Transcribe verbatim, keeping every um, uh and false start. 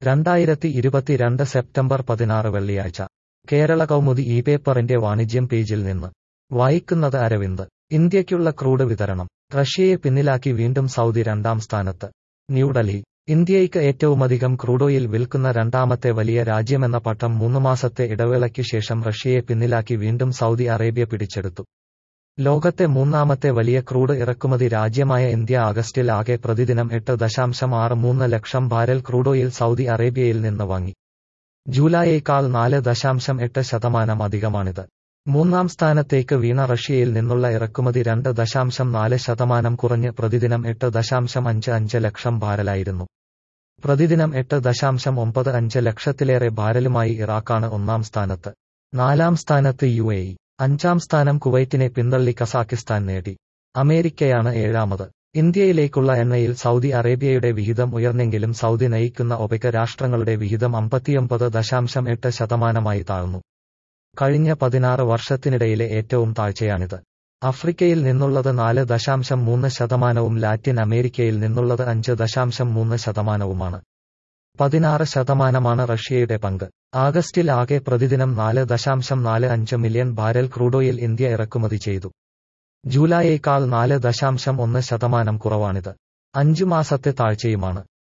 രണ്ടായിരത്തി ഇരുപത്തിരണ്ട് സെപ്റ്റംബർ പതിനാറ് വെള്ളിയാഴ്ച കേരള കൗമുദി ഈ പേപ്പറിന്റെ വാണിജ്യം പേജിൽ നിന്ന് വായിക്കുന്നത് അരവിന്ദ്. ഇന്ത്യയ്ക്കുള്ള ക്രൂഡ് വിതരണം റഷ്യയെ പിന്നിലാക്കി വീണ്ടും സൗദി രണ്ടാം സ്ഥാനത്ത്. ന്യൂഡൽഹി. ഇന്ത്യയ്ക്ക് ഏറ്റവുമധികം ക്രൂഡോയിൽ വിൽക്കുന്ന രണ്ടാമത്തെ വലിയ രാജ്യമെന്ന പട്ടം മൂന്ന് മാസത്തെ ഇടവേളയ്ക്കു ശേഷം റഷ്യയെ പിന്നിലാക്കി വീണ്ടും സൗദി അറേബ്യ പിടിച്ചെടുത്തു. ലോകത്തെ മൂന്നാമത്തെ വലിയ ക്രൂഡ് ഇറക്കുമതി രാജ്യമായ ഇന്ത്യ ആഗസ്റ്റിൽ ആകെ പ്രതിദിനം എട്ട് ദശാംശം ആറ് മൂന്ന് ലക്ഷം ബാരൽ ക്രൂഡോയിൽ സൗദി അറേബ്യയിൽ നിന്ന് വാങ്ങി. ജൂലൈയേക്കാൾ നാല് ദശാംശം എട്ട് ശതമാനം അധികമാണിത്. മൂന്നാം സ്ഥാനത്തേക്ക് വീണ റഷ്യയിൽ നിന്നുള്ള ഇറക്കുമതി രണ്ട് ദശാംശം നാല് ശതമാനം കുറഞ്ഞ് പ്രതിദിനം എട്ട് ദശാംശം അഞ്ച് അഞ്ച് ലക്ഷം ബാരലായിരുന്നു. പ്രതിദിനം എട്ട് ദശാംശം ഒമ്പത് അഞ്ച് ലക്ഷത്തിലേറെ ബാരലുമായി ഇറാഖാണ് ഒന്നാം സ്ഥാനത്ത്. നാലാം സ്ഥാനത്ത് യു എ ഇ. അഞ്ചാം സ്ഥാനം കുവൈറ്റിനെ പിന്തള്ളി കസാക്കിസ്ഥാൻ നേടി. അമേരിക്കയാണ് ഏഴാമത്. ഇന്ത്യയിലേക്കുള്ള എണ്ണയിൽ സൗദി അറേബ്യയുടെ വിഹിതം ഉയർന്നെങ്കിലും സൗദി നയിക്കുന്ന ഒപെക് രാഷ്ട്രങ്ങളുടെ വിഹിതം അമ്പത്തിയൊമ്പത് ദശാംശം എട്ട് ശതമാനമായി താഴ്ന്നു. കഴിഞ്ഞ പതിനാറ് വർഷത്തിനിടയിലെ ഏറ്റവും താഴ്ചയാണിത്. ആഫ്രിക്കയിൽ നിന്നുള്ളത് നാല് ദശാംശം മൂന്ന് ശതമാനവും ലാറ്റിൻ അമേരിക്കയിൽ നിന്നുള്ളത് അഞ്ച് ദശാംശം മൂന്ന് ശതമാനവുമാണ്. പതിനാറ് ശതമാനമാണ് റഷ്യയുടെ പങ്ക്. ആഗസ്റ്റിൽ ആകെ പ്രതിദിനം നാല് ദശാംശം നാല് അഞ്ച് മില്യൺ ബാരൽ ക്രൂഡോയിൽ ഇന്ത്യ ഇറക്കുമതി ചെയ്തു. ജൂലൈയേക്കാൾ നാല് ദശാംശം ഒന്ന് ശതമാനം കുറവാണിത്. അഞ്ചു മാസത്തെ താഴ്ചയുമാണ്.